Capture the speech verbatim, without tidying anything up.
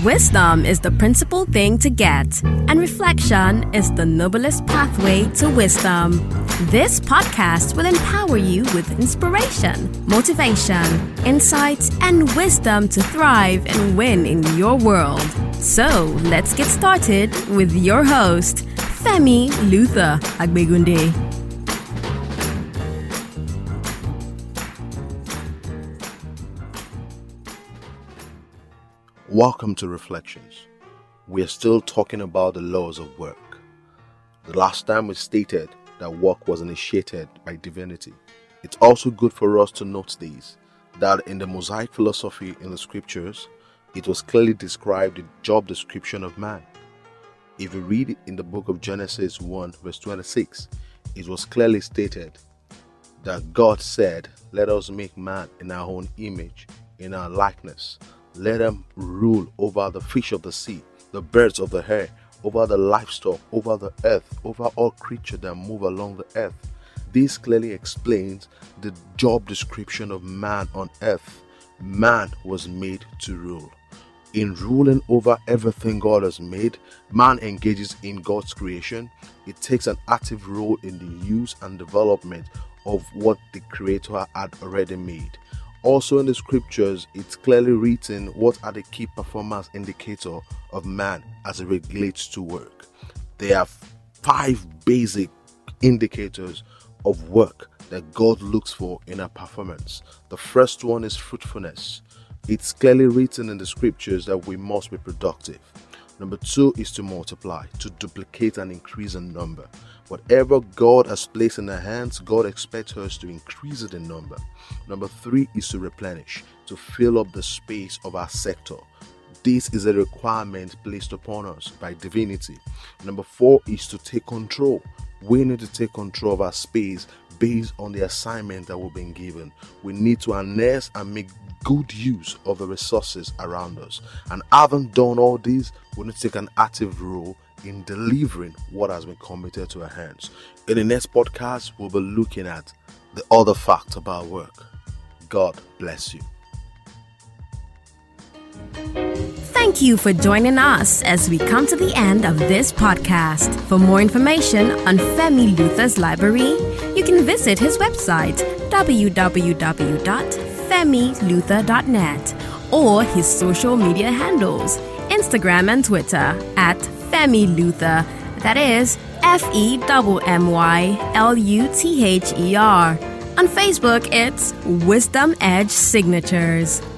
Wisdom is the principal thing to get, and reflection is the noblest pathway to wisdom. This podcast will empower you with inspiration, motivation, insights, and wisdom to thrive and win in your world. So, let's get started with your host, Femi Luther Agbegunde. Welcome to Reflections. We are still talking about the laws of work. The last time we stated that work was initiated by divinity. It's also good for us to note this, that in the Mosaic philosophy in the scriptures, it was clearly described the job description of man. If you read it in the book of Genesis one verse twenty-six, it was clearly stated that God said, "Let us make man in our own image, in our likeness. Let them rule over the fish of the sea, the birds of the air, over the livestock, over the earth, over all creatures that move along the earth." This clearly explains the job description of man on earth. Man was made to rule. In ruling over everything God has made, man engages in God's creation. It takes an active role in the use and development of what the Creator had already made. Also in the scriptures, it's clearly written what are the key performance indicators of man as it relates to work. There are five basic indicators of work that God looks for in our performance. The first one is fruitfulness. It's clearly written in the scriptures that we must be productive. Number two is to multiply, to duplicate and increase in number. Whatever God has placed in our hands, God expects us to increase it in number. Number three is to replenish, to fill up the space of our sector. This is a requirement placed upon us by divinity. Number four is to take control. We need to take control of our space based on the assignment that we've been given. We need to harness and make good use of the resources around us. And having done all this, we need to take an active role in delivering what has been committed to our hands. In the next podcast, we'll be looking at the other facts about work. God bless you. Thank you for joining us as we come to the end of this podcast. For more information on Femi Luther's library, you can visit his website w w w dot femi luther dot net or his social media handles, Instagram and Twitter at Femi Luther, that is F E M M Y L U T H E R. On Facebook, it's Wisdom Edge Signatures.